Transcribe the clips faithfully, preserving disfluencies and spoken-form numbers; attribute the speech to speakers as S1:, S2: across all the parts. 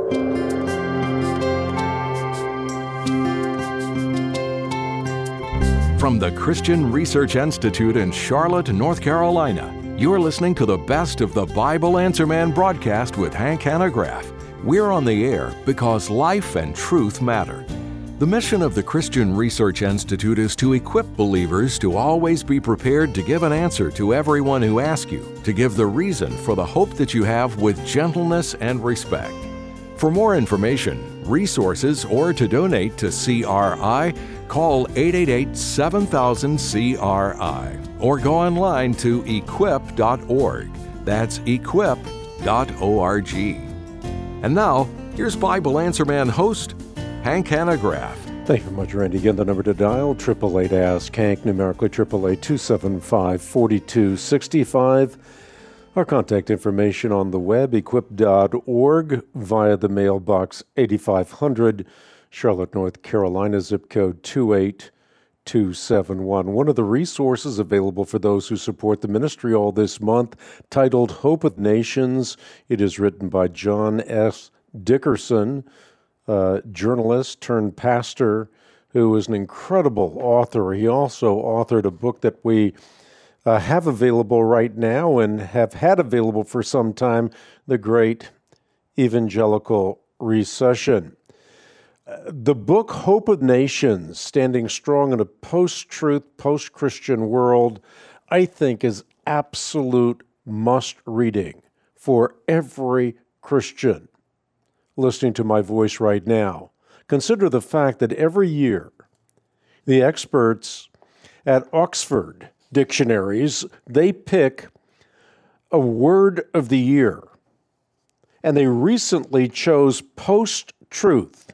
S1: From the Christian Research Institute in Charlotte, North Carolina, you're listening to the best of the Bible Answer Man broadcast with Hank Hanegraaff. We're on the air because life and truth matter. The mission of the Christian Research Institute is to equip believers to always be prepared to give an answer to everyone who asks you, to give the reason for the hope that you have with gentleness and respect. For more information, resources, or to donate to C R I, call eight eight eight, seven thousand, C R I or go online to equip dot org. That's equip dot org. And now, here's Bible Answer Man host, Hank Hanegraaff.
S2: Thank you very much, Randy. Again, the number to dial, eight eight eight, ask Hank, numerically eight eight eight, two seven five, four two six five. Our contact information on the web, equip dot org, via the mailbox eighty-five hundred, Charlotte, North Carolina, zip code two eight two seven one. One of the resources available for those who support the ministry all this month, titled Hope of Nations. It is written by John S. Dickerson, Uh, journalist turned pastor who is an incredible author. He also authored a book that we uh, have available right now and have had available for some time, The Great Evangelical Recession. Uh, the book, Hope of Nations, Standing Strong in a Post-Truth, Post-Christian World, I think is absolute must-reading for every Christian listening to my voice right now. Consider the fact that every year, the experts at Oxford Dictionaries, they pick a word of the year. And they recently chose post-truth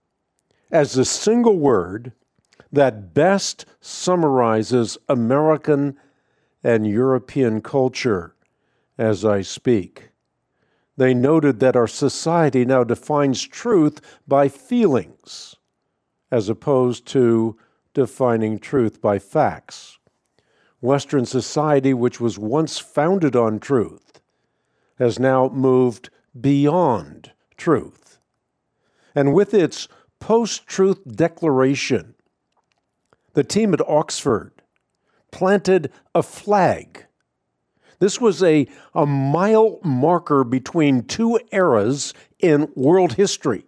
S2: as the single word that best summarizes American and European culture as I speak. They noted that our society now defines truth by feelings, as opposed to defining truth by facts. Western society, which was once founded on truth, has now moved beyond truth. And with its post-truth declaration, the team at Oxford planted a flag. This was a, a mile marker between two eras in world history.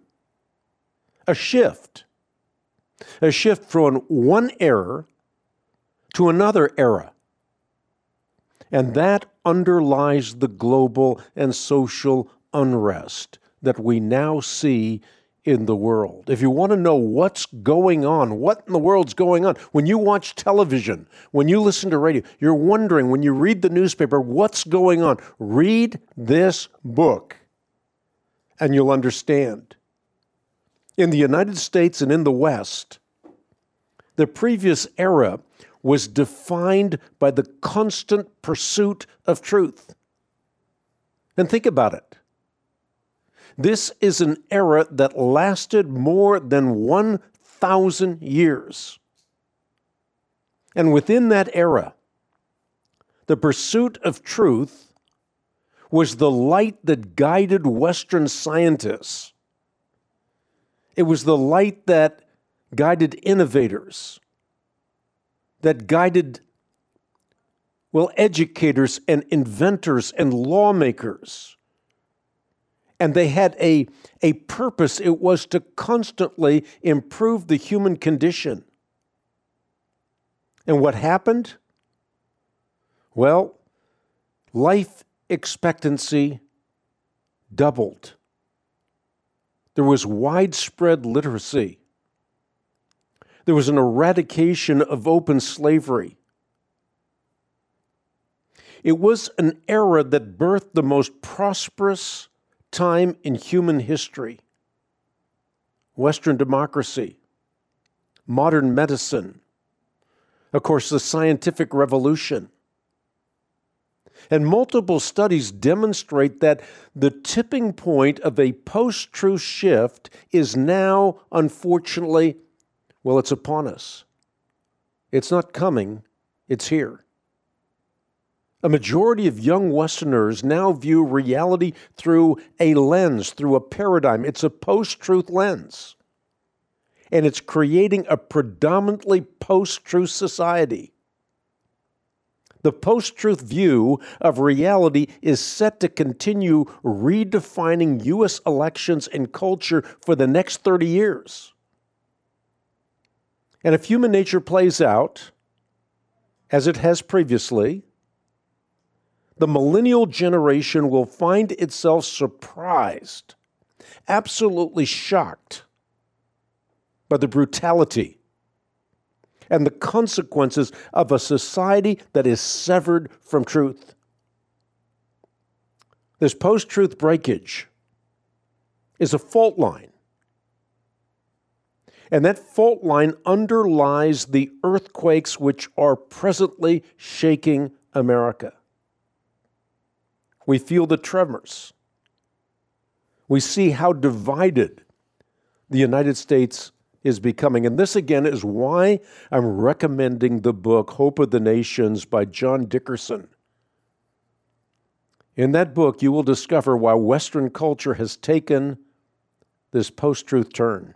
S2: A shift. A shift from one era to another era. And that underlies the global and social unrest that we now see in the world. If you want to know what's going on, what in the world's going on, when you watch television, when you listen to radio, you're wondering, when you read the newspaper, what's going on? Read this book, and you'll understand. In the United States and in the West, the previous era was defined by the constant pursuit of truth. And think about it. This is an era that lasted more than one thousand years. And within that era, the pursuit of truth was the light that guided Western scientists. It was the light that guided innovators, that guided, well, educators and inventors and lawmakers. And they had a, a purpose. It was to constantly improve the human condition. And what happened? Well, life expectancy doubled. There was widespread literacy. There was an eradication of open slavery. It was an era that birthed the most prosperous time in human history. Western democracy, modern medicine, of course, the scientific revolution. And multiple studies demonstrate that the tipping point of a post-truth shift is now, unfortunately, well, it's upon us. It's not coming, it's here. A majority of young Westerners now view reality through a lens, through a paradigm. It's a post-truth lens. And it's creating a predominantly post-truth society. The post-truth view of reality is set to continue redefining U S elections and culture for the next thirty years. And if human nature plays out, as it has previously, the millennial generation will find itself surprised, absolutely shocked by the brutality and the consequences of a society that is severed from truth. This post-truth breakage is a fault line. And that fault line underlies the earthquakes which are presently shaking America. We feel the tremors. We see how divided the United States is becoming. And this, again, is why I'm recommending the book, Hope of the Nations by John Dickerson. In that book, you will discover why Western culture has taken this post-truth turn.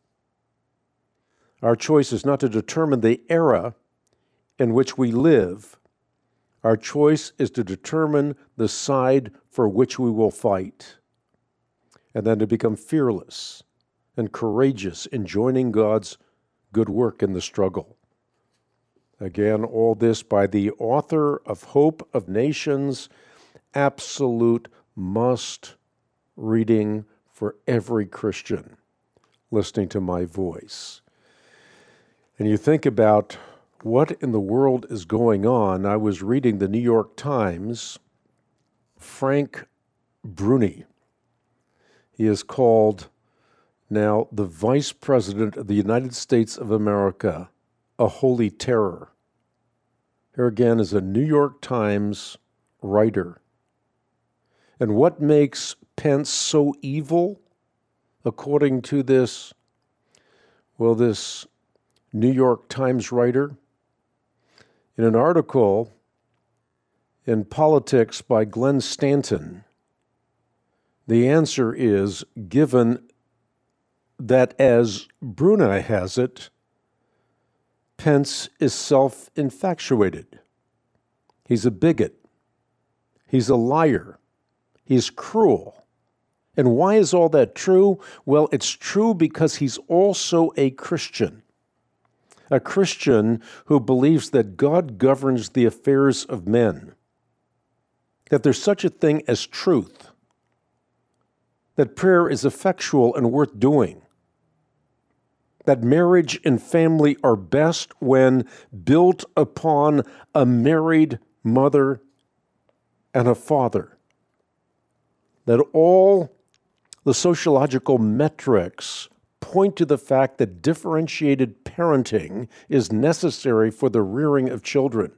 S2: Our choice is not to determine the era in which we live. Our choice is to determine the side for which we will fight, and then to become fearless and courageous in joining God's good work in the struggle. Again, all this by the author of Hope of Nations, absolute must reading for every Christian listening to my voice. And you think about what in the world is going on. I was reading the New York Times. Frank Bruni, he is called now the Vice President of the United States of America, a holy terror. Here again is a New York Times writer. And what makes Pence so evil, according to this, well, this New York Times writer? In an article in Politics by Glenn Stanton, the answer is given that, as Bruni has it, Pence is self-infatuated. He's a bigot. He's a liar. He's cruel. And why is all that true? Well, it's true because he's also a Christian. A Christian who believes that God governs the affairs of men, that there's such a thing as truth, that prayer is effectual and worth doing, that marriage and family are best when built upon a married mother and a father, that all the sociological metrics point to the fact that differentiated parenting is necessary for the rearing of children,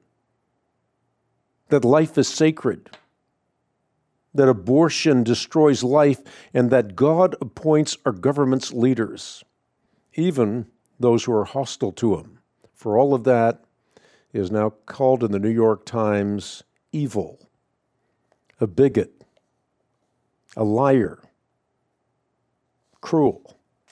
S2: that life is sacred, that abortion destroys life, and that God appoints our government's leaders, even those who are hostile to him. For all of that is now called in the New York Times evil, a bigot, a liar, cruel.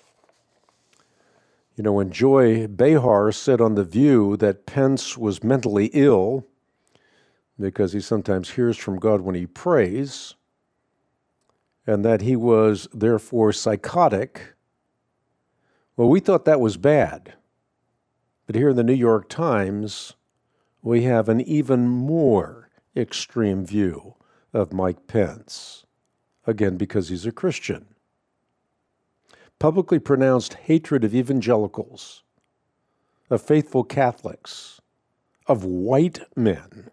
S2: You know, when Joy Behar said on The View that Pence was mentally ill because he sometimes hears from God when he prays, and that he was therefore psychotic, well, we thought that was bad. But here in the New York Times, we have an even more extreme view of Mike Pence, again, because he's a Christian. Publicly pronounced hatred of evangelicals, of faithful Catholics, of white men,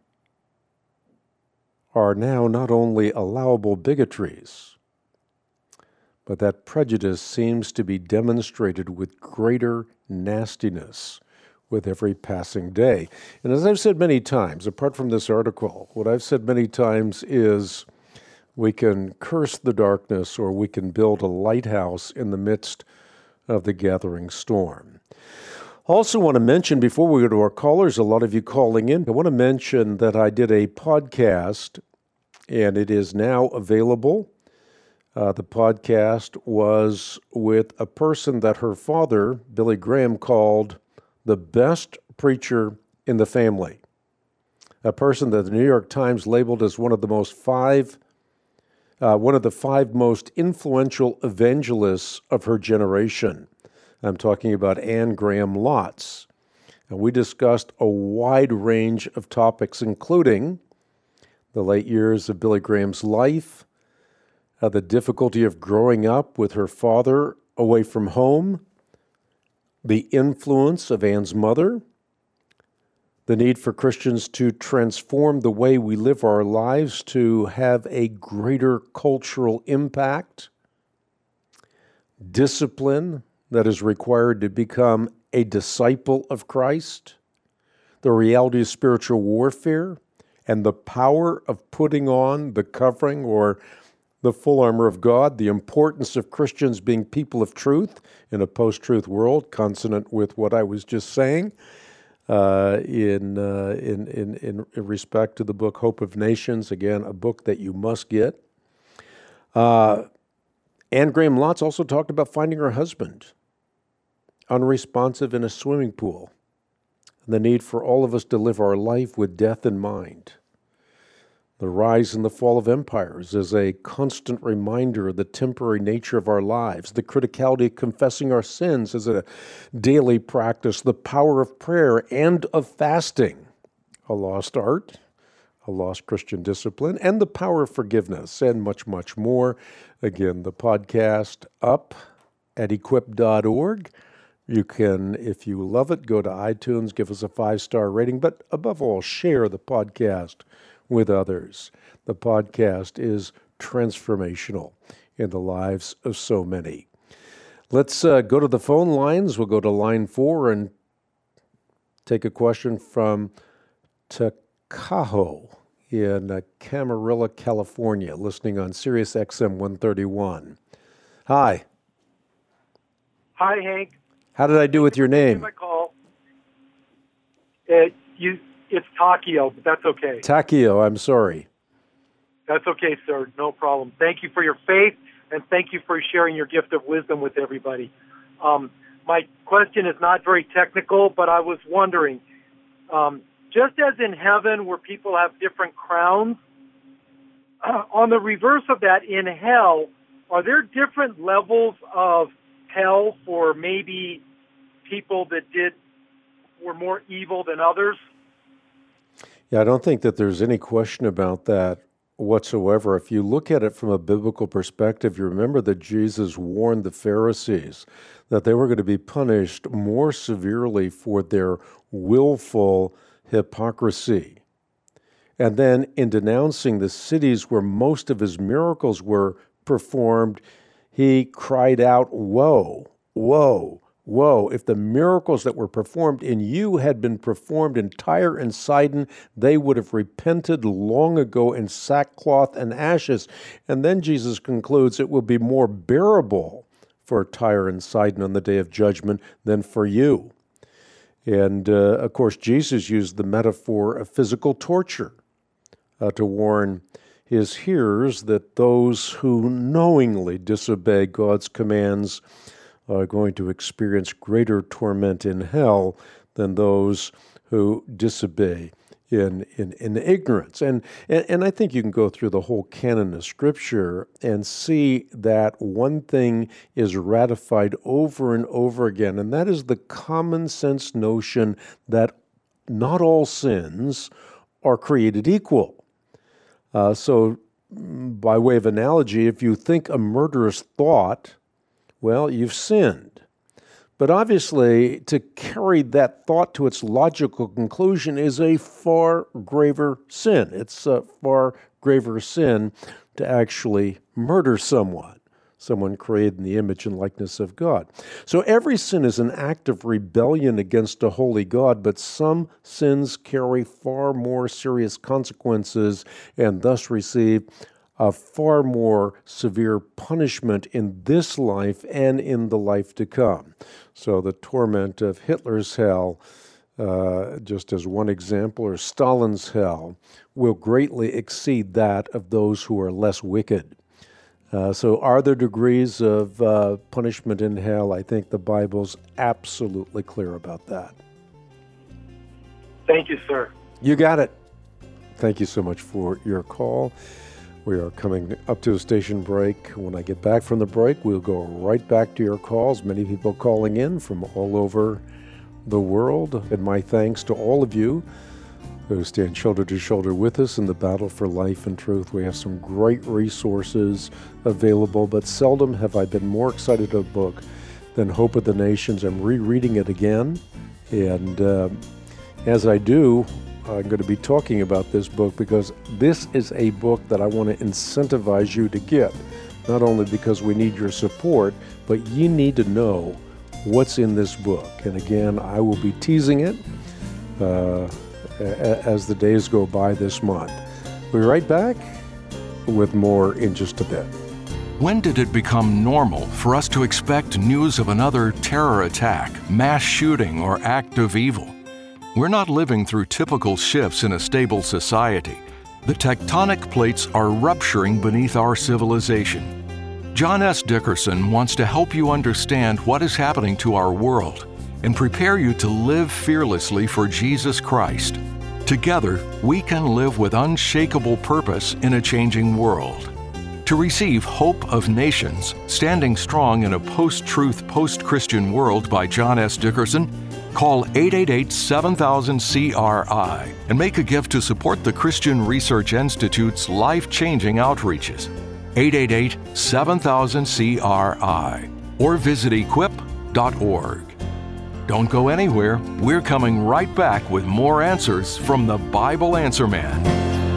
S2: are now not only allowable bigotries, but that prejudice seems to be demonstrated with greater nastiness with every passing day. And as I've said many times, apart from this article, what I've said many times is we can curse the darkness or we can build a lighthouse in the midst of the gathering storm. Also want to mention, before we go to our callers, a lot of you calling in, I want to mention that I did a podcast, and it is now available. Uh, the podcast was with a person that her father, Billy Graham, called the best preacher in the family. A person that the New York Times labeled as one of the most five, uh, one of the five most influential evangelists of her generation. I'm talking about Anne Graham Lotz. And we discussed a wide range of topics, including the late years of Billy Graham's life, uh, the difficulty of growing up with her father away from home, the influence of Anne's mother, the need for Christians to transform the way we live our lives to have a greater cultural impact, discipline that is required to become a disciple of Christ, the reality of spiritual warfare, and the power of putting on the covering or the full armor of God, the importance of Christians being people of truth in a post-truth world, consonant with what I was just saying, uh, in, uh, in, in, in respect to the book Hope of Nations, again, a book that you must get. Uh, Anne Graham Lotz also talked about finding her husband unresponsive in a swimming pool, and the need for all of us to live our life with death in mind. The rise and the fall of empires is a constant reminder of the temporary nature of our lives, the criticality of confessing our sins as a daily practice, the power of prayer and of fasting, a lost art, a lost Christian discipline, and the power of forgiveness, and much, much more. Again, the podcast up at equip dot org. You can, if you love it, go to iTunes, give us a five-star rating, but above all, share the podcast with others. The podcast is transformational in the lives of so many. Let's uh, go to the phone lines. We'll go to line four and take a question from Takaho in uh, Camarillo, California, listening on Sirius X M one thirty-one. Hi.
S3: Hi, Hank.
S2: How did I do with your name?
S3: My call. It, you, it's Takio, but that's okay.
S2: Takio, I'm sorry.
S3: That's okay, sir. No problem. Thank you for your faith, and thank you for sharing your gift of wisdom with everybody. Um, my question is not very technical, but I was wondering, um, just as in heaven where people have different crowns, uh, on the reverse of that, in hell, are there different levels of hell for maybe people that did were more evil than others?
S2: Yeah, I don't think that there's any question about that whatsoever. If you look at it from a biblical perspective, you remember that Jesus warned the Pharisees that they were going to be punished more severely for their willful hypocrisy. And then in denouncing the cities where most of his miracles were performed, he cried out, "Woe, woe, woe. If the miracles that were performed in you had been performed in Tyre and Sidon, they would have repented long ago in sackcloth and ashes." And then Jesus concludes, it will be more bearable for Tyre and Sidon on the day of judgment than for you. And, uh, of course, Jesus used the metaphor of physical torture uh, to warn his hearers that those who knowingly disobey God's commands are going to experience greater torment in hell than those who disobey in, in, in ignorance. And, and, and I think you can go through the whole canon of Scripture and see that one thing is ratified over and over again, and that is the common sense notion that not all sins are created equal. Uh, so, by way of analogy, if you think a murderous thought, well, you've sinned. But obviously, to carry that thought to its logical conclusion is a far graver sin. It's a far graver sin to actually murder someone, someone created in the image and likeness of God. So every sin is an act of rebellion against a holy God, but some sins carry far more serious consequences and thus receive a far more severe punishment in this life and in the life to come. So the torment of Hitler's hell, uh, just as one example, or Stalin's hell, will greatly exceed that of those who are less wicked. Uh, so are there degrees of uh, punishment in hell? I think the Bible's absolutely clear about that.
S3: Thank you, sir.
S2: You got it. Thank you so much for your call. We are coming up to a station break. When I get back from the break, we'll go right back to your calls. Many people calling in from all over the world. And my thanks to all of you who stand shoulder to shoulder with us in the battle for life and truth. We have some great resources available, but seldom have I been more excited about a book than Hope of the Nations. I'm rereading it again, and uh, as I do, I'm going to be talking about this book because this is a book that I want to incentivize you to get, not only because we need your support, but you need to know what's in this book. And again, I will be teasing it uh, as the days go by this month. We'll be right back with more in just a bit.
S1: When did it become normal for us to expect news of another terror attack, mass shooting, or act of evil? We're not living through typical shifts in a stable society. The tectonic plates are rupturing beneath our civilization. John S. Dickerson wants to help you understand what is happening to our world and prepare you to live fearlessly for Jesus Christ. Together, we can live with unshakable purpose in a changing world. To receive Hope of Nations, Standing Strong in a Post-Truth, Post-Christian World by John S. Dickerson, call eight eight eight, seven thousand, C R I and make a gift to support the Christian Research Institute's life-changing outreaches. eight eight eight, seven thousand, C R I or visit equip dot org. Don't go anywhere. We're coming right back with more answers from the Bible Answer Man.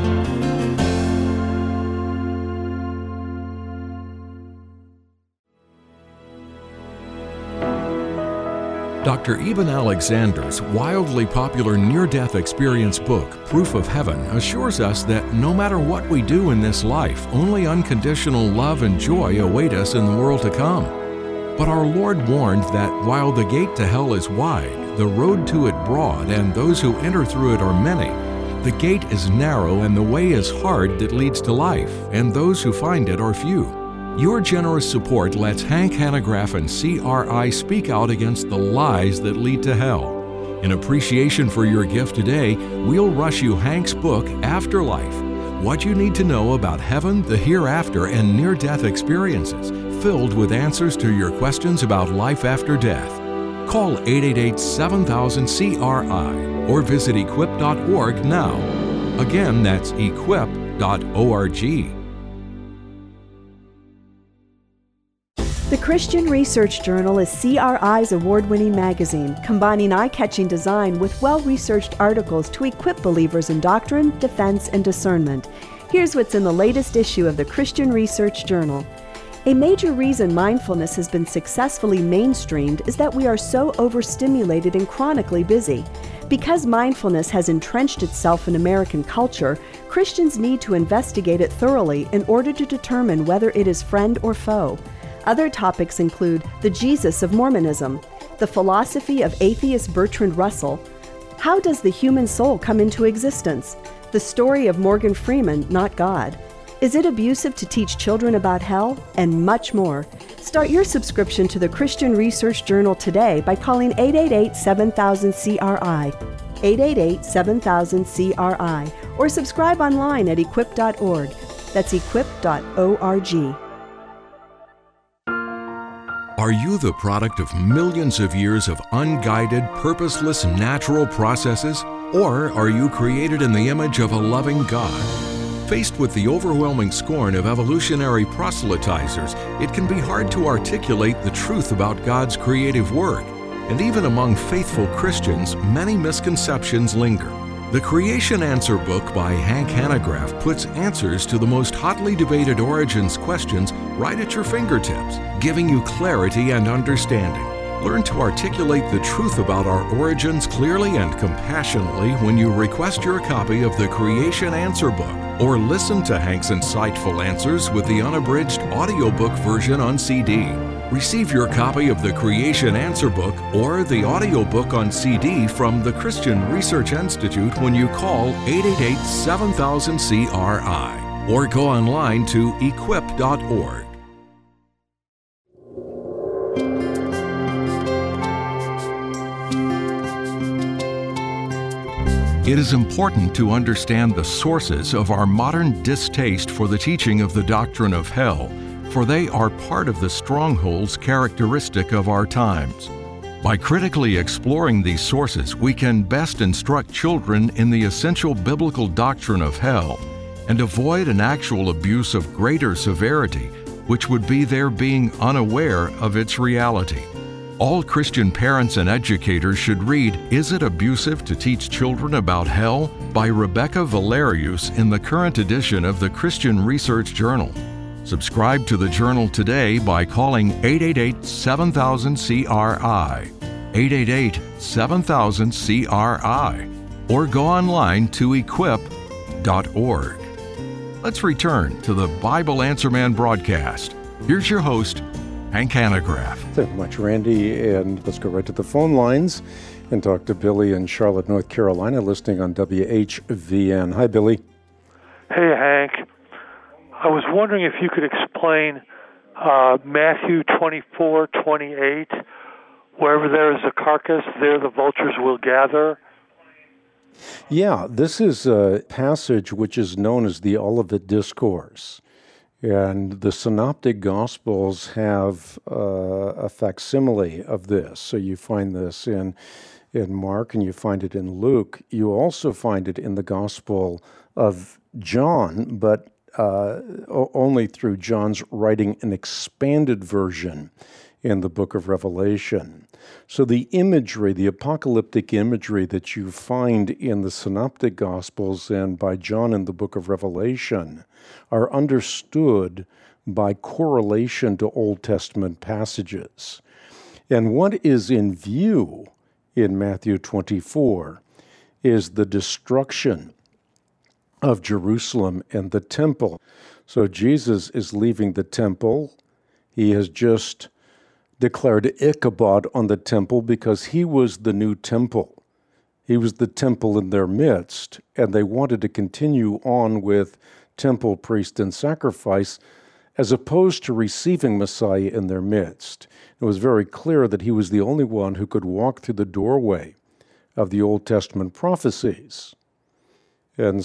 S1: Doctor Eben Alexander's wildly popular near-death experience book, Proof of Heaven, assures us that no matter what we do in this life, only unconditional love and joy await us in the world to come. But our Lord warned that while the gate to hell is wide, the road to it broad, and those who enter through it are many, the gate is narrow and the way is hard that leads to life, and those who find it are few. Your generous support lets Hank Hanegraaff and C R I speak out against the lies that lead to hell. In appreciation for your gift today, we'll rush you Hank's book, Afterlife, What You Need to Know About Heaven, the Hereafter, and Near-Death Experiences, filled with answers to your questions about life after death. Call eight eight eight, seven thousand, C R I or visit equip dot org now. Again, that's equip dot org.
S4: The Christian Research Journal is C R I's award-winning magazine, combining eye-catching design with well-researched articles to equip believers in doctrine, defense, and discernment. Here's what's in the latest issue of the Christian Research Journal. A major reason mindfulness has been successfully mainstreamed is that we are so overstimulated and chronically busy. Because mindfulness has entrenched itself in American culture, Christians need to investigate it thoroughly in order to determine whether it is friend or foe. Other topics include the Jesus of Mormonism, the philosophy of atheist Bertrand Russell, how does the human soul come into existence, the story of Morgan Freeman, not God, is it abusive to teach children about hell, and much more. Start your subscription to the Christian Research Journal today by calling eight eight eight, seven thousand, C R I, eight eight eight, seven thousand, C R I, or subscribe online at equip dot org. That's equip dot org.
S1: Are you the product of millions of years of unguided, purposeless natural processes? Or are you created in the image of a loving God? Faced with the overwhelming scorn of evolutionary proselytizers, it can be hard to articulate the truth about God's creative work. And even among faithful Christians, many misconceptions linger. The Creation Answer book by Hank Hanegraaff puts answers to the most hotly debated origins questions right at your fingertips, giving you clarity and understanding. Learn to articulate the truth about our origins clearly and compassionately when you request your copy of the Creation Answer book. Or listen to Hank's insightful answers with the unabridged audiobook version on C D. Receive your copy of the Creation Answer Book or the audiobook on C D from the Christian Research Institute when you call eight eight eight, seven thousand, C R I or go online to equip dot org. It is important to understand the sources of our modern distaste for the teaching of the doctrine of hell, for they are part of the strongholds characteristic of our times. By critically exploring these sources, we can best instruct children in the essential biblical doctrine of hell and avoid an actual abuse of greater severity, which would be their being unaware of its reality. All Christian parents and educators should read Is It Abusive to Teach Children About Hell? By Rebecca Valerius in the current edition of the Christian Research Journal. Subscribe to the journal today by calling eight eight eight, seven thousand, C R I, eight eight eight, seven thousand, C R I, or go online to equip dot org. Let's return to the Bible Answer Man broadcast. Here's your host, Hank Hanegraaff.
S2: Thank you much, Randy. And let's go right to the phone lines and talk to Billy in Charlotte, North Carolina, listening on W H V N. Hi, Billy.
S5: Hey, Hank. I was wondering if you could explain uh, Matthew twenty-four twenty-eight. Wherever there is a carcass, there the vultures will gather.
S2: Yeah, this is a passage which is known as the Olivet Discourse. And the Synoptic Gospels have uh, a facsimile of this. So you find this in, in Mark and you find it in Luke. You also find it in the Gospel of John, but uh, only through John's writing an expanded version in the book of Revelation. So the imagery, the apocalyptic imagery that you find in the Synoptic Gospels and by John in the book of Revelation are understood by correlation to Old Testament passages. And what is in view in Matthew twenty-four is the destruction of Jerusalem and the temple. So Jesus is leaving the temple. He has just declared Ichabod on the temple because he was the new temple. He was the temple in their midst, and they wanted to continue on with temple, priest, and sacrifice, as opposed to receiving Messiah in their midst. It was very clear that he was the only one who could walk through the doorway of the Old Testament prophecies. And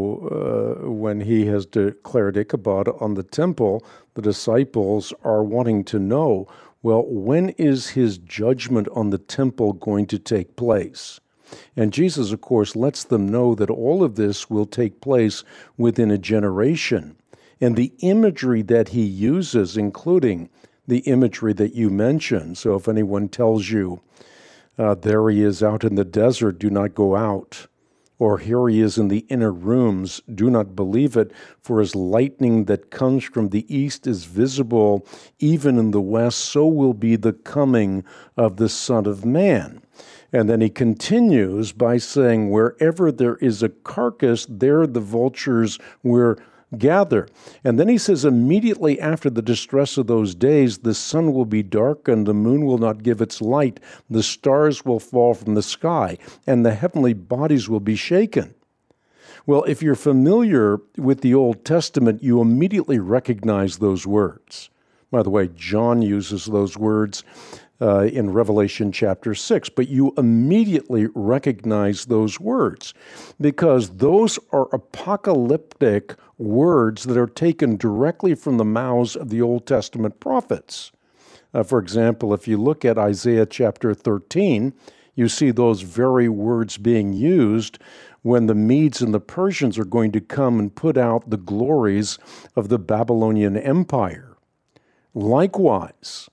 S2: so uh, when he has declared Ichabod on the temple, the disciples are wanting to know, well, when is his judgment on the temple going to take place? And Jesus, of course, lets them know that all of this will take place within a generation. And the imagery that he uses, including the imagery that you mentioned, so if anyone tells you, uh, there he is out in the desert, do not go out, or here he is in the inner rooms, do not believe it, for as lightning that comes from the east is visible even in the west, so will be the coming of the Son of Man. And then he continues by saying, wherever there is a carcass, there the vultures will gather. And then he says, immediately after the distress of those days, the sun will be darkened, the moon will not give its light, the stars will fall from the sky, and the heavenly bodies will be shaken. Well, if you're familiar with the Old Testament, you immediately recognize those words. By the way, John uses those words uh, in Revelation chapter six, but you immediately recognize those words because those are apocalyptic words that are taken directly from the mouths of the Old Testament prophets. Uh, for example, if you look at Isaiah chapter thirteen, you see those very words being used when the Medes and the Persians are going to come and put out the glories of the Babylonian Empire. Likewise,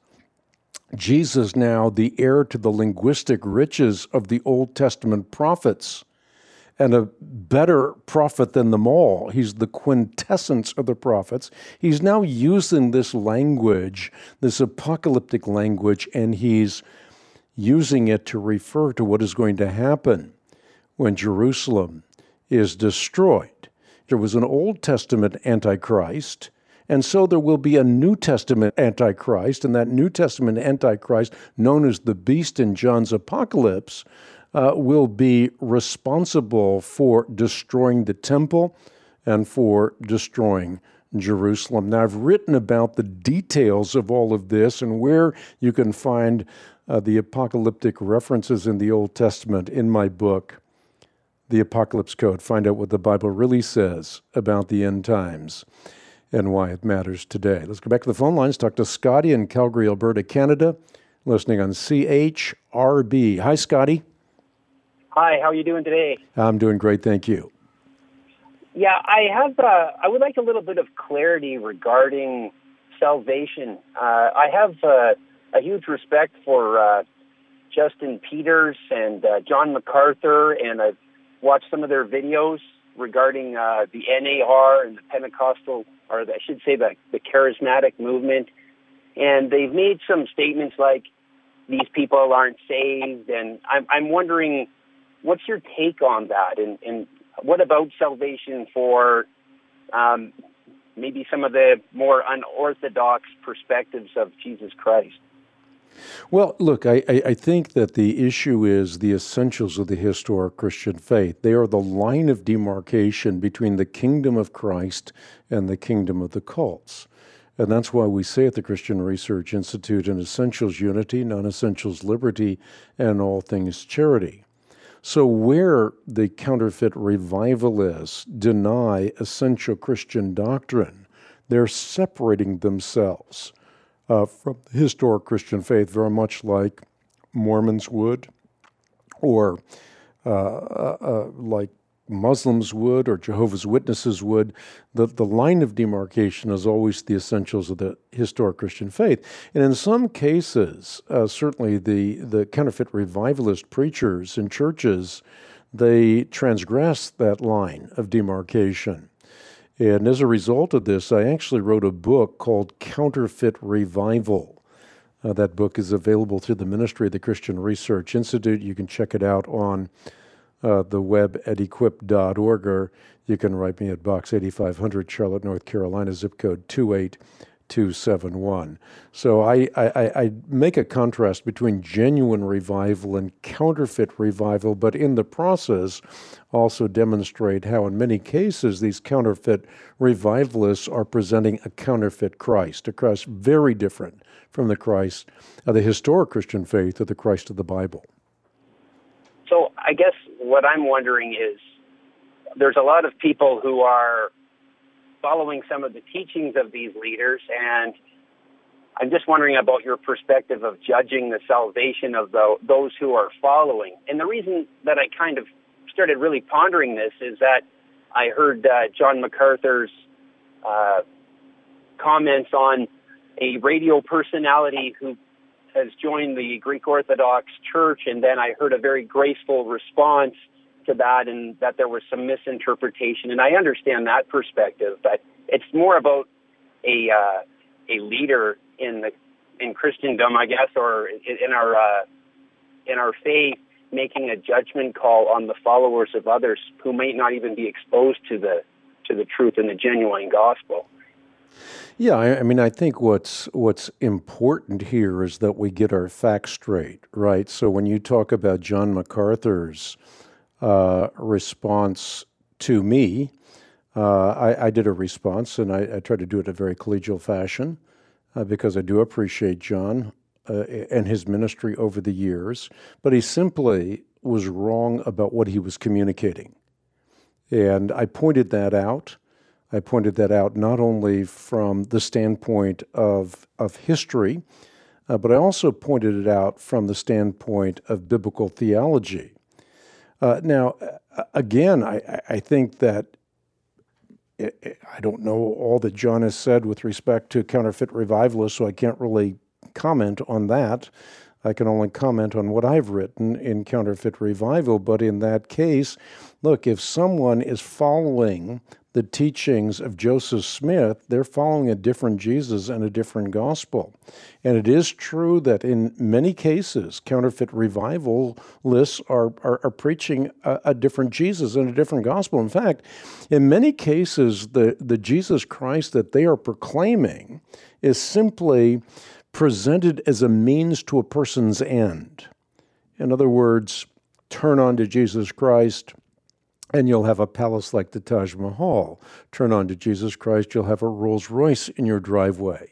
S2: Jesus now, the heir to the linguistic riches of the Old Testament prophets, and a better prophet than them all. He's the quintessence of the prophets. He's now using this language, this apocalyptic language, and he's using it to refer to what is going to happen when Jerusalem is destroyed. There was an Old Testament Antichrist, and so there will be a New Testament Antichrist, and that New Testament Antichrist, known as the beast in John's Apocalypse, uh, will be responsible for destroying the temple and for destroying Jerusalem. Now, I've written about the details of all of this and where you can find uh, the apocalyptic references in the Old Testament in my book, The Apocalypse Code. Find out what the Bible really says about the end times and why it matters today. Let's go back to the phone lines. Talk to Scotty in Calgary, Alberta, Canada, listening on C H R B. Hi, Scotty.
S6: Hi, how are you doing today?
S2: I'm doing great, thank you.
S6: Yeah, I have. Uh, I would like a little bit of clarity regarding salvation. Uh, I have uh, a huge respect for uh, Justin Peters and uh, John MacArthur, and I've watched some of their videos regarding uh, the N A R and the Pentecostal, or I should say the, the charismatic movement. And they've made some statements like these people aren't saved, and I'm, I'm wondering, what's your take on that? And, and what about salvation for um, maybe some of the more unorthodox perspectives of Jesus Christ?
S2: Well, look, I, I think that the issue is the essentials of the historic Christian faith. They are the line of demarcation between the kingdom of Christ and the kingdom of the cults. And that's why we say at the Christian Research Institute, in essentials unity, non-essentials liberty, and all things charity. So where the counterfeit revivalists deny essential Christian doctrine, they're separating themselves Uh, from the historic Christian faith, very much like Mormons would, or uh, uh, uh, like Muslims would, or Jehovah's Witnesses would. The, the line of demarcation is always the essentials of the historic Christian faith. And in some cases, uh, certainly the, the counterfeit revivalist preachers in churches, they transgress that line of demarcation. And as a result of this, I actually wrote a book called Counterfeit Revival. Uh, that book is available through the ministry of the Christian Research Institute. You can check it out on uh, the web at equip dot org, or you can write me at Box eighty-five hundred, Charlotte, North Carolina, zip code two eight two seven one. So I, I, I make a contrast between genuine revival and counterfeit revival, but in the process also demonstrate how in many cases these counterfeit revivalists are presenting a counterfeit Christ, a Christ very different from the Christ of the historic Christian faith or the Christ of the Bible.
S6: So I guess what I'm wondering is, there's a lot of people who are following some of the teachings of these leaders, and I'm just wondering about your perspective of judging the salvation of the, those who are following. And the reason that I kind of started really pondering this is that I heard uh, John MacArthur's uh, comments on a radio personality who has joined the Greek Orthodox Church, and then I heard a very graceful response to that, and that there was some misinterpretation. And I understand that perspective, but it's more about a uh, a leader in the in Christendom, I guess, or in our uh, in our faith, making a judgment call on the followers of others who may not even be exposed to the to the truth and the genuine gospel.
S2: Yeah, I, I mean, I think what's what's important here is that we get our facts straight, right? So when you talk about John MacArthur's Uh, response to me, uh, I, I did a response, and I, I tried to do it in a very collegial fashion uh, because I do appreciate John uh, and his ministry over the years, but he simply was wrong about what he was communicating. And I pointed that out. I pointed that out not only from the standpoint of, of history, uh, but I also pointed it out from the standpoint of biblical theology. Uh, now, again, I, I think that it, I don't know all that John has said with respect to counterfeit revivalists, so I can't really comment on that. I can only comment on what I've written in Counterfeit Revival. But in that case, look, if someone is following the teachings of Joseph Smith, they're following a different Jesus and a different gospel. And it is true that in many cases, counterfeit revivalists are, are, are preaching a, a different Jesus and a different gospel. In fact, in many cases, the, the Jesus Christ that they are proclaiming is simply presented as a means to a person's end. In other words, turn on to Jesus Christ, and you'll have a palace like the Taj Mahal. Turn on to Jesus Christ, you'll have a Rolls Royce in your driveway.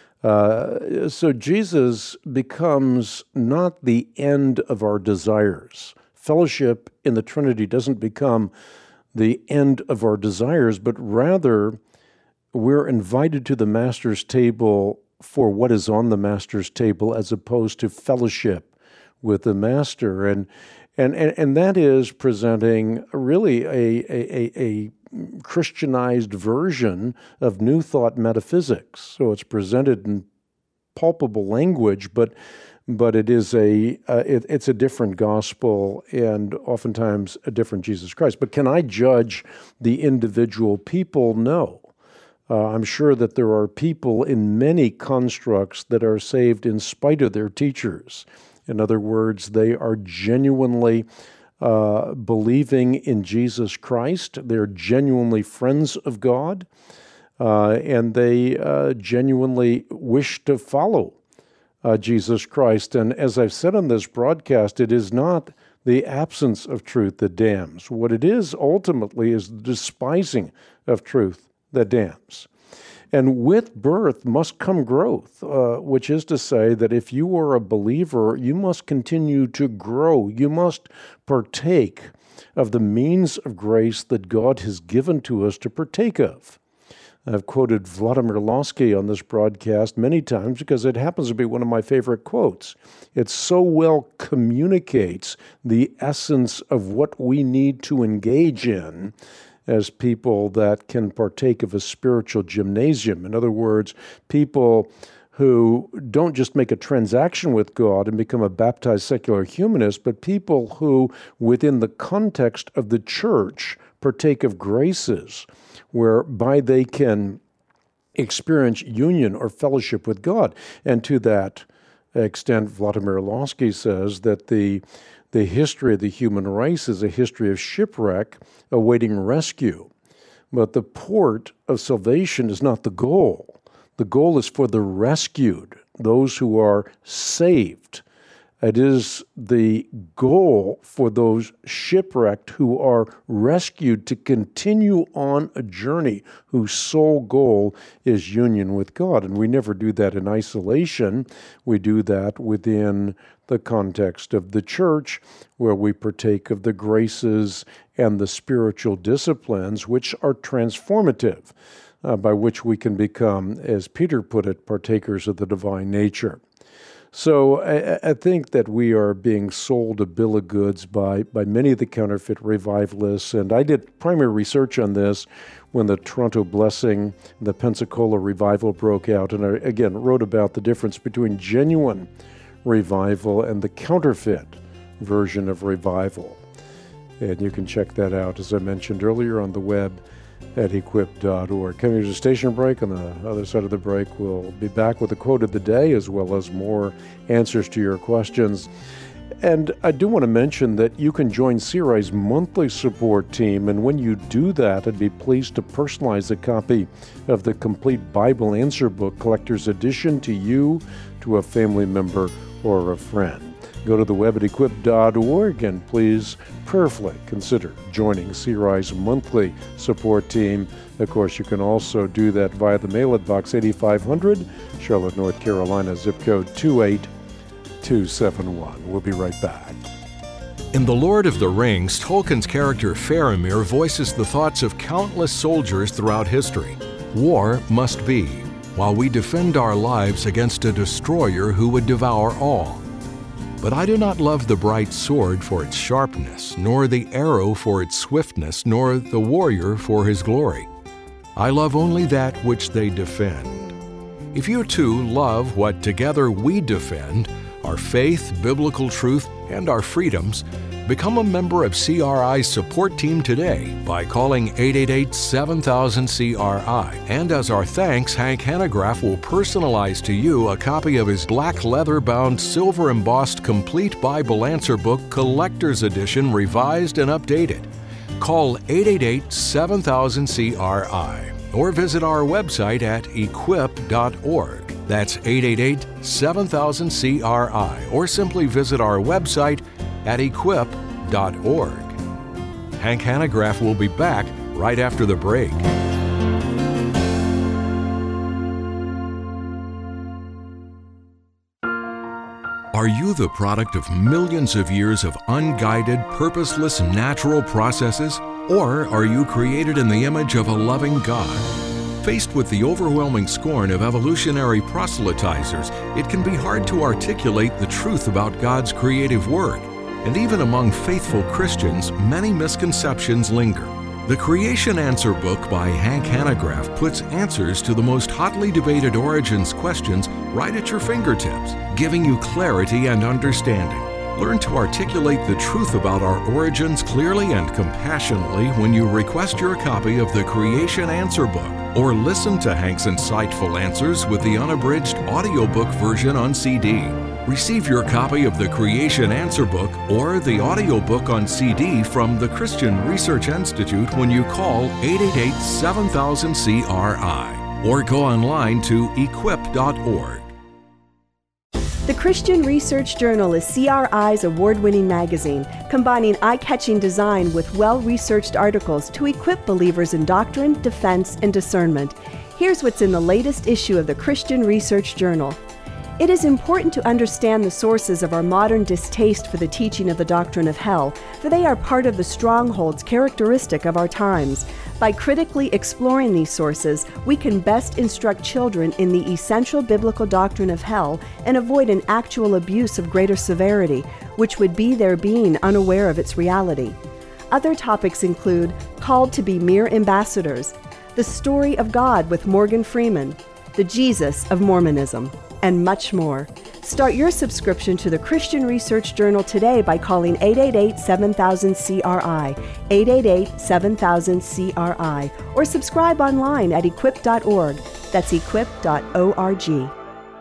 S2: Uh, so Jesus becomes not the end of our desires. Fellowship in the Trinity doesn't become the end of our desires, but rather we're invited to the Master's table for what is on the Master's table as opposed to fellowship with the Master. And And, and and that is presenting really a, a, a Christianized version of New Thought metaphysics. So it's presented in palpable language, but but it is a uh, it, it's a different gospel and oftentimes a different Jesus Christ. But can I judge the individual people? No. Uh, I'm sure that there are people in many constructs that are saved in spite of their teachers. In other words, they are genuinely uh, believing in Jesus Christ. They're genuinely friends of God, uh, and they uh, genuinely wish to follow uh, Jesus Christ. And as I've said on this broadcast, it is not the absence of truth that damns. What it is ultimately is the despising of truth that damns. And with birth must come growth, uh, which is to say that if you are a believer, you must continue to grow. You must partake of the means of grace that God has given to us to partake of. I've quoted Vladimir Lossky on this broadcast many times because it happens to be one of my favorite quotes. It so well communicates the essence of what we need to engage in as people that can partake of a spiritual gymnasium. In other words, people who don't just make a transaction with God and become a baptized secular humanist, but people who, within the context of the church, partake of graces whereby they can experience union or fellowship with God. And to that extent, Vladimir Lossky says that the The history of the human race is a history of shipwreck awaiting rescue. But the port of salvation is not the goal. The goal is for the rescued, those who are saved. It is the goal for those shipwrecked who are rescued to continue on a journey whose sole goal is union with God. And we never do that in isolation. We do that within the context of the church, where we partake of the graces and the spiritual disciplines which are transformative, uh, by which we can become, as Peter put it, partakers of the divine nature. So I, I think that we are being sold a bill of goods by, by many of the counterfeit revivalists, and I did primary research on this when the Toronto Blessing, the Pensacola revival broke out, and I, again, wrote about the difference between genuine revival and the counterfeit version of revival. And you can check that out, as I mentioned earlier, on the web at equip dot org. Coming to a station break. On the other side of the break, we'll be back with a quote of the day as well as more answers to your questions. And I do want to mention that you can join C R I's monthly support team, and when you do that, I'd be pleased to personalize a copy of the complete Bible Answer Book Collector's Edition to you, to a family member, or a friend. Go to the web at equip dot org and please prayerfully consider joining C R I's monthly support team. Of course, you can also do that via the mail at Box eighty-five hundred, Charlotte, North Carolina, zip code two eight two seven one. We'll be right back.
S1: In The Lord of the Rings, Tolkien's character Faramir voices the thoughts of countless soldiers throughout history. War must be, while we defend our lives against a destroyer who would devour all. But I do not love the bright sword for its sharpness, nor the arrow for its swiftness, nor the warrior for his glory. I love only that which they defend. If you too love what together we defend, our faith, biblical truth, and our freedoms, Become a member of C R I's support team today by calling eight eight eight, seven thousand, C R I. And as our thanks, Hank Hanegraaff will personalize to you a copy of his black leather-bound, silver-embossed Complete Bible Answer Book Collector's Edition, revised and updated. Call eight eight eight, seven thousand, C R I or visit our website at equip dot org. That's eight eight eight, seven thousand, C R I, or simply visit our website at equip dot org. Hank Hanegraaff will be back right after the break. Are you the product of millions of years of unguided, purposeless, natural processes? Or are you created in the image of a loving God? Faced with the overwhelming scorn of evolutionary proselytizers, it can be hard to articulate the truth about God's creative work. And even among faithful Christians, many misconceptions linger. The Creation Answer Book by Hank Hanegraaff puts answers to the most hotly debated origins questions right at your fingertips, giving you clarity and understanding. Learn to articulate the truth about our origins clearly and compassionately when you request your copy of the Creation Answer Book, or listen to Hank's insightful answers with the unabridged audiobook version on C D. Receive your copy of the Creation Answer Book or the audiobook on C D from the Christian Research Institute when you call eight eight eight, seven thousand, C R I or go online to equip dot org.
S4: The Christian Research Journal is C R I's award-winning magazine, combining eye-catching design with well-researched articles to equip believers in doctrine, defense, and discernment. Here's what's in the latest issue of the Christian Research Journal. It is important to understand the sources of our modern distaste for the teaching of the doctrine of hell, for they are part of the strongholds characteristic of our times. By critically exploring these sources, we can best instruct children in the essential biblical doctrine of hell and avoid an actual abuse of greater severity, which would be their being unaware of its reality. Other topics include Called to be Mere Ambassadors, The Story of God with Morgan Freeman, The Jesus of Mormonism, and much more. Start your subscription to the Christian Research Journal today by calling eight eight eight, seven thousand, C R I, eight eight eight, seven thousand, C R I, or subscribe online at equip dot org. That's equip dot org.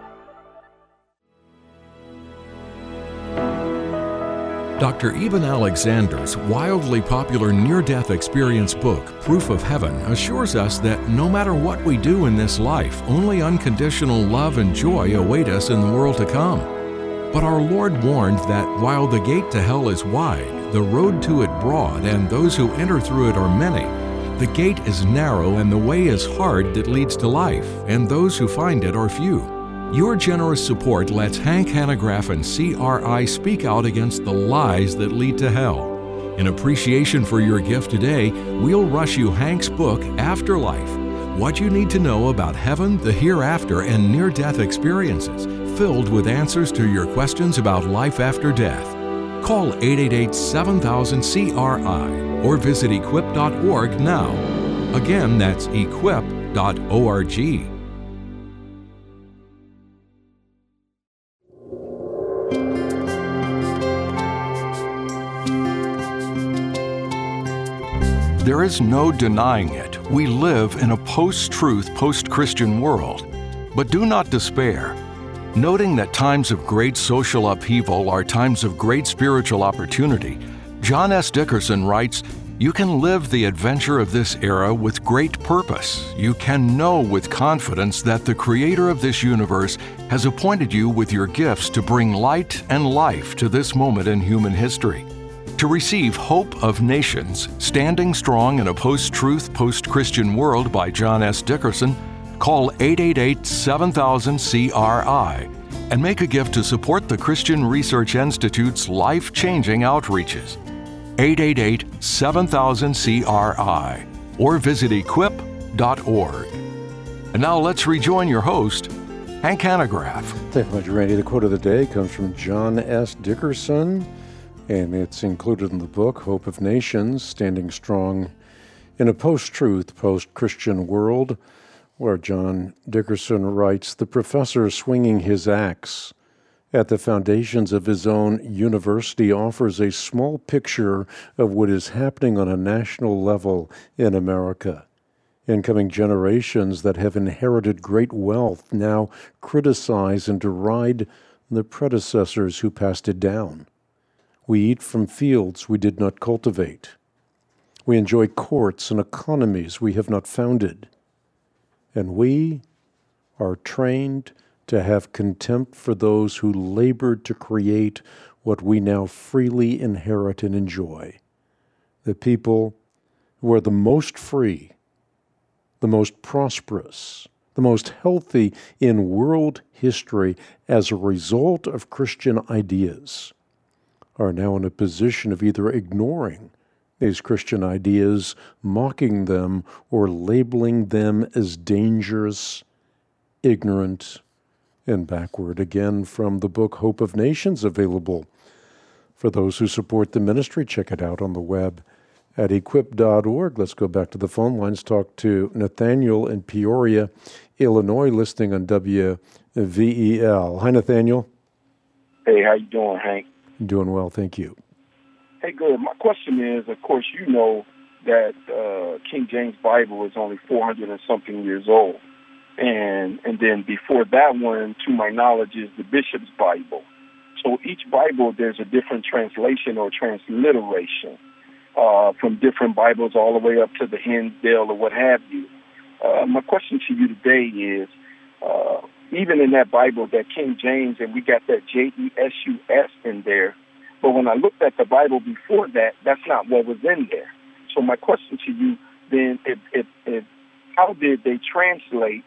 S1: Doctor Eben Alexander's wildly popular near-death experience book, Proof of Heaven, assures us that no matter what we do in this life, only unconditional love and joy await us in the world to come. But our Lord warned that while the gate to hell is wide, the road to it broad, and those who enter through it are many, the gate is narrow and the way is hard that leads to life, and those who find it are few. Your generous support lets Hank Hanegraaff and C R I speak out against the lies that lead to hell. In appreciation for your gift today, we'll rush you Hank's book, Afterlife, What You Need to Know About Heaven, the Hereafter, and Near-Death Experiences, filled with answers to your questions about life after death. Call eight eight eight, seven thousand, C R I or visit equip dot org now. Again, that's equip dot org. There is no denying it. We live in a post-truth, post-Christian world. But do not despair. Noting that times of great social upheaval are times of great spiritual opportunity, John S. Dickerson writes, "You can live the adventure of this era with great purpose. You can know with confidence that the Creator of this universe has appointed you with your gifts to bring light and life to this moment in human history. To receive Hope of Nations, Standing Strong in a Post-Truth, Post-Christian World by John S. Dickerson, call eight eight eight, seven thousand, C R I and make a gift to support the Christian Research Institute's life-changing outreaches. eight eight eight, seven thousand, C R I or visit equip dot org. And now let's rejoin your host, Hank Hanegraaff.
S2: Thank you much, Randy. The quote of the day comes from John S. Dickerson, and it's included in the book, Hope of Nations, Standing Strong in a Post-Truth, Post-Christian World, where John Dickerson writes, "The professor swinging his axe at the foundations of his own university, offers a small picture of what is happening on a national level in America. Incoming generations that have inherited great wealth now criticize and deride the predecessors who passed it down. We eat from fields we did not cultivate. We enjoy courts and economies we have not founded. And we are trained to have contempt for those who labored to create what we now freely inherit and enjoy. The people who are the most free, the most prosperous, the most healthy in world history as a result of Christian ideas, are now in a position of either ignoring these Christian ideas, mocking them, or labeling them as dangerous, ignorant, and backward. Again, from the book Hope of Nations, available for those who support the ministry. Check it out on the web at equip dot org. Let's go back to the phone lines, talk to Nathaniel in Peoria, Illinois, listening on W V E L. Hi, Nathaniel.
S7: Hey, how you doing, Hank?
S2: Doing well, thank you.
S7: Hey, good. My question is, of course, you know that uh, King James Bible is only four hundred and something years old. And and then before that one, to my knowledge, is the Bishop's Bible. So each Bible, there's a different translation or transliteration uh, from different Bibles all the way up to the Hinsdale or what have you. Uh, my question to you today is, uh, even in that Bible, that King James, and we got that J E S U S in there, but when I looked at the Bible before that, that's not what was in there. So my question to you then, if, if, if, how did they translate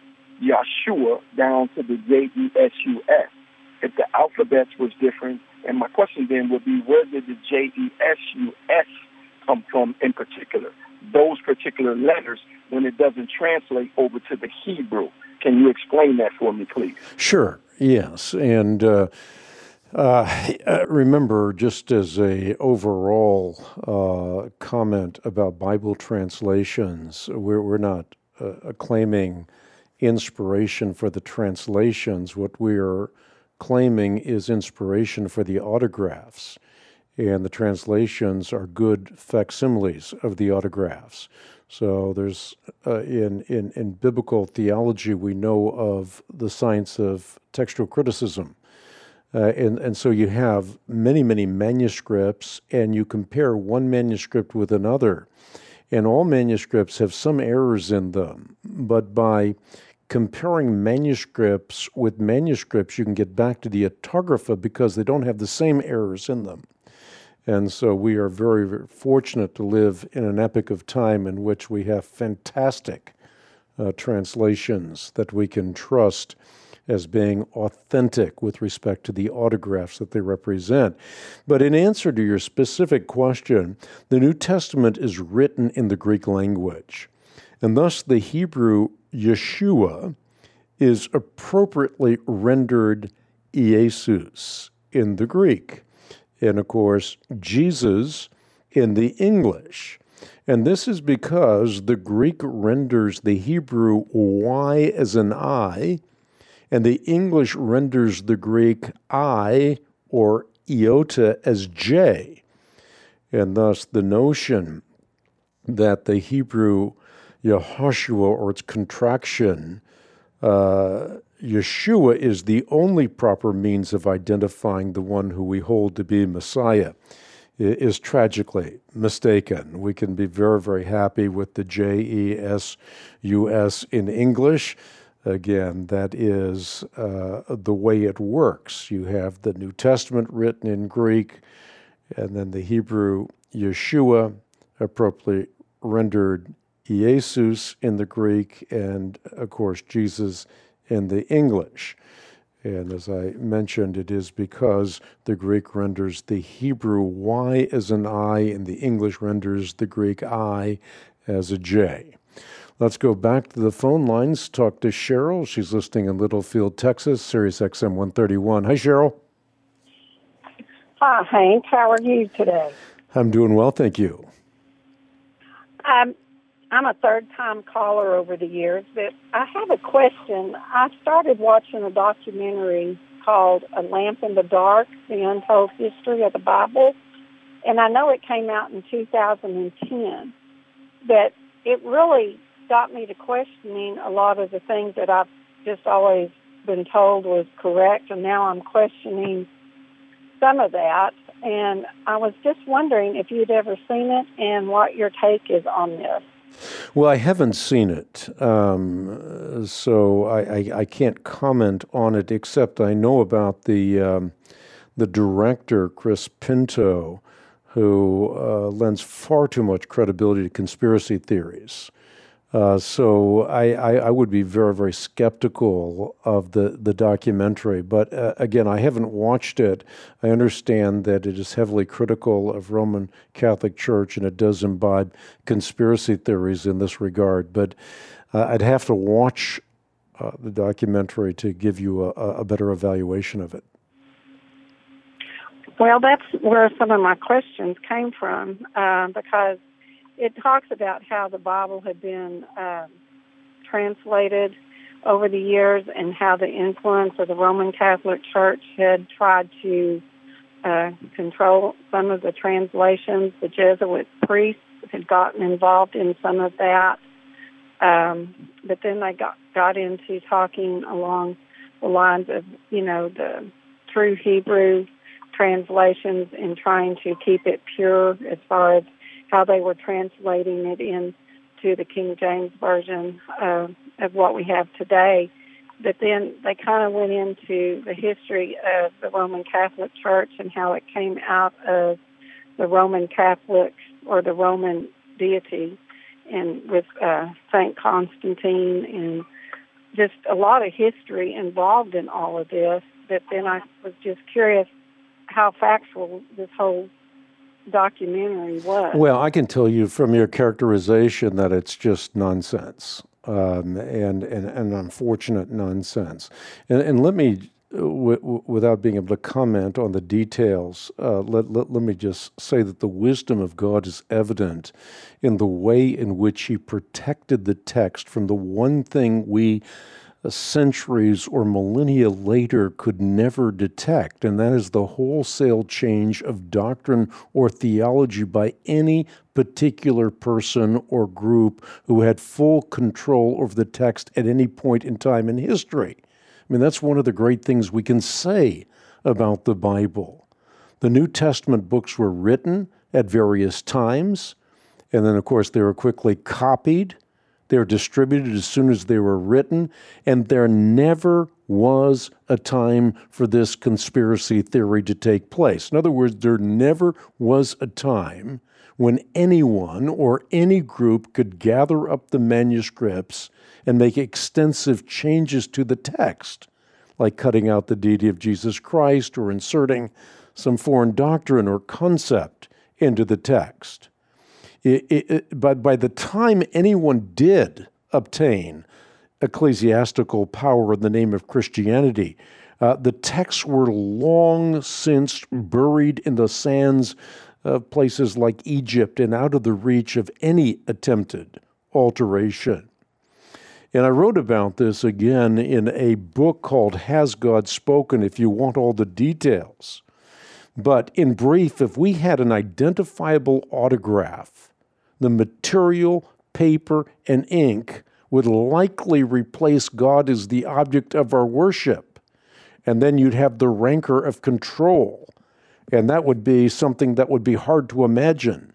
S7: Yeshua down to the J E S U S if the alphabets was different? And my question then would be, where did the J E S U S come from in particular? Those particular letters when it doesn't translate over to the Hebrew. Can you explain that for me, please?
S2: Sure, yes. And uh, uh, remember, just as a overall uh, comment about Bible translations, we're, we're not uh, claiming inspiration for the translations. What we are claiming is inspiration for the autographs. And the translations are good facsimiles of the autographs. So there's, uh, in, in, in biblical theology, we know of the science of textual criticism. Uh, and, and so you have many, many manuscripts, and you compare one manuscript with another. And all manuscripts have some errors in them. But by comparing manuscripts with manuscripts, you can get back to the autographa because they don't have the same errors in them. And so we are very, very fortunate to live in an epoch of time in which we have fantastic uh, translations that we can trust as being authentic with respect to the autographs that they represent. But in answer to your specific question, the New Testament is written in the Greek language. And thus the Hebrew Yeshua is appropriately rendered Iesus in the Greek. And, of course, Jesus in the English. And this is because the Greek renders the Hebrew Y as an I, and the English renders the Greek I, or iota, as J. And thus the notion that the Hebrew Yehoshua, or its contraction, uh, Yeshua, is the only proper means of identifying the one who we hold to be Messiah is tragically mistaken. We can be very, very happy with the J E S U S in English. Again, that is uh, the way it works. You have the New Testament written in Greek, and then the Hebrew Yeshua, appropriately rendered Iesus in the Greek, and, of course, Jesus in the English. And as I mentioned, it is because the Greek renders the Hebrew Y as an I, and the English renders the Greek I as a J. Let's go back to the phone lines, talk to Cheryl. She's listening in Littlefield, Texas, Sirius X M one thirty-one. Hi, Cheryl.
S8: Hi, Hank. How are you today?
S2: I'm doing well, thank you.
S8: Um, I'm a third-time caller over the years, but I have a question. I started watching a documentary called A Lamp in the Dark, The Untold History of the Bible. And I know it came out in two thousand ten, but it really got me to questioning a lot of the things that I've just always been told was correct, and now I'm questioning some of that. And I was just wondering if you'd ever seen it and what your take is on this.
S2: Well, I haven't seen it, um, so I, I, I can't comment on it, except I know about the um, the director, Chris Pinto, who uh, lends far too much credibility to conspiracy theories. Uh, so I, I, I would be very, very skeptical of the, the documentary. But uh, again, I haven't watched it. I understand that it is heavily critical of Roman Catholic Church, and it does imbibe conspiracy theories in this regard. But uh, I'd have to watch uh, the documentary to give you a, a better evaluation of it.
S8: Well, that's where some of my questions came from, uh, because it talks about how the Bible had been uh, translated over the years and how the influence of the Roman Catholic Church had tried to uh, control some of the translations. The Jesuit priests had gotten involved in some of that. Um, but then they got, got into talking along the lines of, you know, the true Hebrew translations and trying to keep it pure as far as how they were translating it into the King James Version uh, of what we have today. But then they kind of went into the history of the Roman Catholic Church and how it came out of the Roman Catholic or the Roman deity, and with uh, Saint Constantine, and just a lot of history involved in all of this. But then I was just curious how factual this whole documentary was.
S2: Well, I can tell you from your characterization that it's just nonsense, um, and, and, and unfortunate nonsense. And, and let me, w- w- without being able to comment on the details, uh, let, let, let me just say that the wisdom of God is evident in the way in which he protected the text from the one thing we centuries or millennia later could never detect, and that is the wholesale change of doctrine or theology by any particular person or group who had full control over the text at any point in time in history. I mean, that's one of the great things we can say about the Bible. The New Testament books were written at various times, and then, of course, they were quickly copied. They were distributed as soon as they were written, and there never was a time for this conspiracy theory to take place. In other words, there never was a time when anyone or any group could gather up the manuscripts and make extensive changes to the text, like cutting out the deity of Jesus Christ or inserting some foreign doctrine or concept into the text. It, it, it, but by the time anyone did obtain ecclesiastical power in the name of Christianity, uh, the texts were long since buried in the sands of places like Egypt and out of the reach of any attempted alteration. And I wrote about this again in a book called Has God Spoken, if you want all the details. But in brief, if we had an identifiable autograph, the material, paper, and ink would likely replace God as the object of our worship. And then you'd have the rancor of control. And that would be something that would be hard to imagine.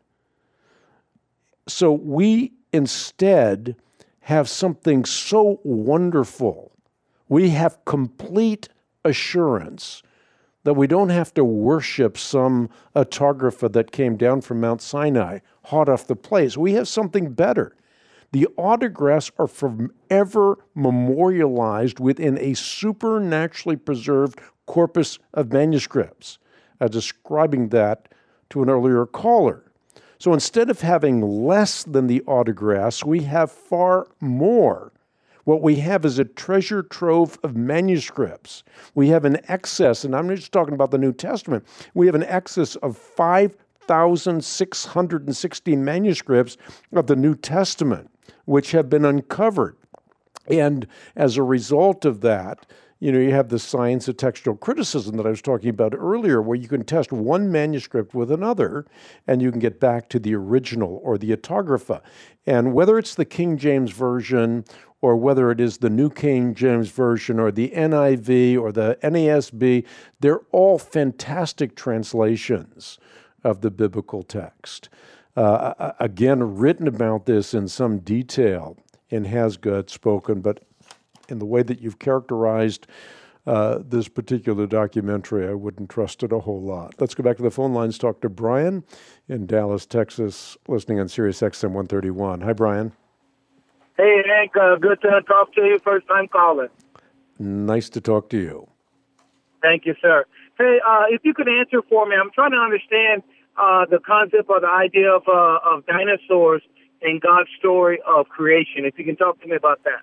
S2: So we instead have something so wonderful. We have complete assurance that we don't have to worship some autographa that came down from Mount Sinai, hot off the place. We have something better. The autographs are forever memorialized within a supernaturally preserved corpus of manuscripts, uh, describing that to an earlier caller. So instead of having less than the autographs, we have far more. What we have is a treasure trove of manuscripts. We have an excess, and I'm just talking about the New Testament, we have an excess of five thousand six hundred sixty manuscripts of the New Testament, which have been uncovered. And as a result of that, You know, you have the science of textual criticism that I was talking about earlier, where you can test one manuscript with another, and you can get back to the original or the autographa. And whether it's the King James Version or whether it is the New King James Version or the N I V or the N A S B, they're all fantastic translations of the biblical text. Uh, again, written about this in some detail in Has God Spoken, but in the way that you've characterized uh, this particular documentary, I wouldn't trust it a whole lot. Let's go back to the phone lines, talk to Brian in Dallas, Texas, listening on Sirius X M one thirty-one. Hi, Brian.
S9: Hey, Hank, uh, good to talk to you. First time calling.
S2: Nice to talk to you.
S9: Thank you, sir. Hey, uh, if you could answer for me, I'm trying to understand uh, the concept or the idea of, uh, of dinosaurs in God's story of creation. If you can talk to me about that.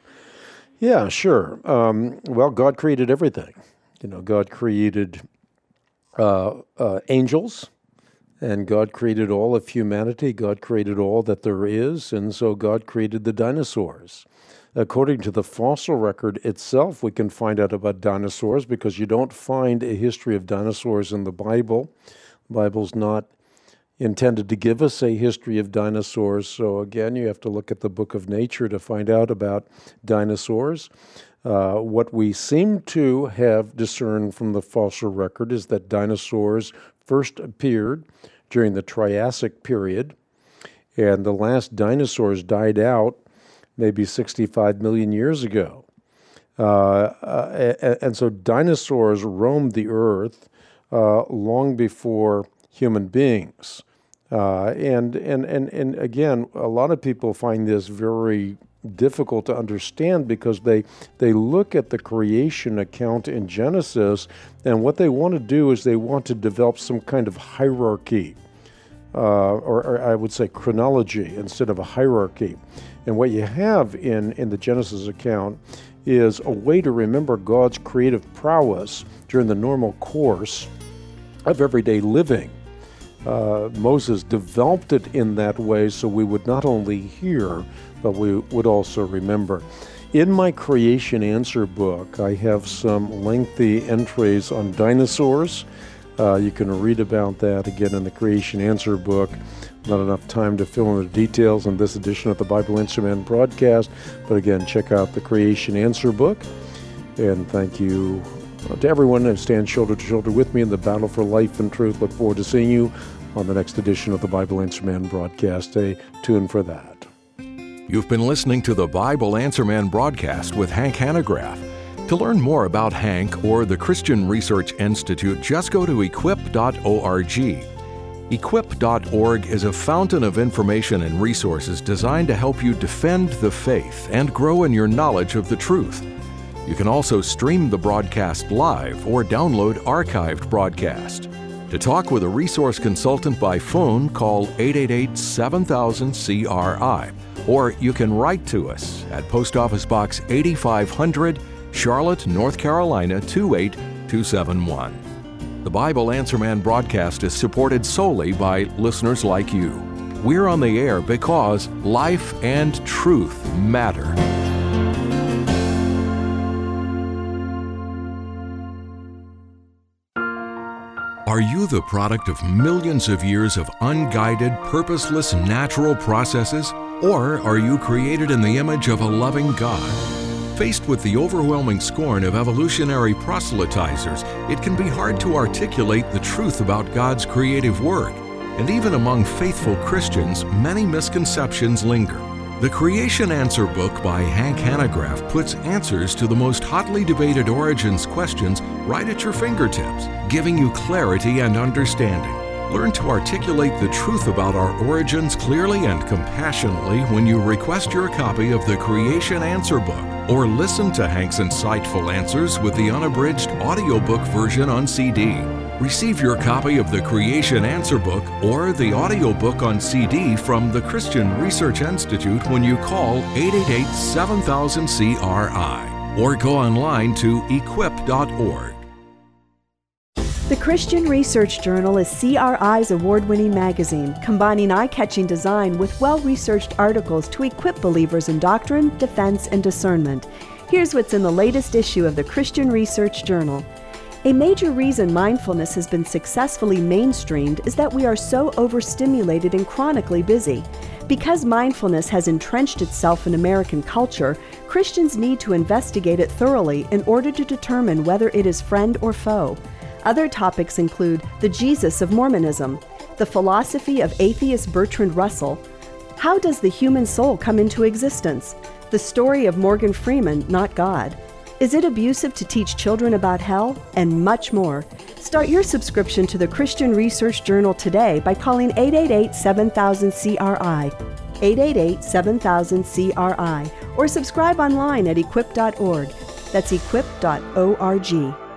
S2: Yeah, sure. Um, well, God created everything. You know, God created uh, uh, angels, and God created all of humanity. God created all that there is, and so God created the dinosaurs. According to the fossil record itself, we can find out about dinosaurs because you don't find a history of dinosaurs in the Bible. The Bible's not intended to give us a history of dinosaurs, so again, you have to look at the book of nature to find out about dinosaurs. Uh, what we seem to have discerned from the fossil record is that dinosaurs first appeared during the Triassic period, and the last dinosaurs died out maybe sixty-five million years ago. Uh, uh, and so dinosaurs roamed the earth uh, long before human beings. Uh, and, and, and, and again, a lot of people find this very difficult to understand because they, they look at the creation account in Genesis, and what they want to do is they want to develop some kind of hierarchy, uh, or, or I would say chronology instead of a hierarchy. And what you have in, in the Genesis account is a way to remember God's creative prowess during the normal course of everyday living. Uh, Moses developed it in that way so we would not only hear, but we would also remember. In my Creation Answer book, I have some lengthy entries on dinosaurs. Uh, you can read about that again in the Creation Answer book. Not enough time to fill in the details in this edition of the Bible Answer Man broadcast, but again, check out the Creation Answer book. And thank you to everyone who stands shoulder to shoulder with me in the battle for life and truth. Look forward to seeing you on the next edition of the Bible Answer Man broadcast. Stay tuned for that.
S1: You've been listening to the Bible Answer Man broadcast with Hank Hanegraaff. To learn more about Hank or the Christian Research Institute, just go to equip dot org. equip dot org is a fountain of information and resources designed to help you defend the faith and grow in your knowledge of the truth. You can also stream the broadcast live or download archived broadcast. To talk with a resource consultant by phone, call eight eight eight, seven thousand, C R I, or you can write to us at Post Office Box eighty-five hundred, Charlotte, North Carolina two eight two seven one. The Bible Answer Man broadcast is supported solely by listeners like you. We're on the air because life and truth matter. Are you the product of millions of years of unguided, purposeless, natural processes? Or are you created in the image of a loving God? Faced with the overwhelming scorn of evolutionary proselytizers, it can be hard to articulate the truth about God's creative work. And even among faithful Christians, many misconceptions linger. The Creation Answer book by Hank Hanegraaff puts answers to the most hotly debated origins questions right at your fingertips, giving you clarity and understanding. Learn to articulate the truth about our origins clearly and compassionately when you request your copy of the Creation Answer book, or listen to Hank's insightful answers with the unabridged audiobook version on C D. Receive your copy of the Creation Answer book or the audiobook on C D from the Christian Research Institute when you call eight eight eight, seven thousand, C R I or go online to equip dot org.
S4: The Christian Research Journal is C R I's award-winning magazine, combining eye-catching design with well-researched articles to equip believers in doctrine, defense, and discernment. Here's what's in the latest issue of the Christian Research Journal. A major reason mindfulness has been successfully mainstreamed is that we are so overstimulated and chronically busy. Because mindfulness has entrenched itself in American culture, Christians need to investigate it thoroughly in order to determine whether it is friend or foe. Other topics include the Jesus of Mormonism, the philosophy of atheist Bertrand Russell, how does the human soul come into existence, the story of Morgan Freeman, not God, is it abusive to teach children about hell, and much more. Start your subscription to the Christian Research Journal today by calling eight eight eight, seven thousand, C R I, eight eight eight, seven thousand, C R I, or subscribe online at equip dot org. That's equip dot org.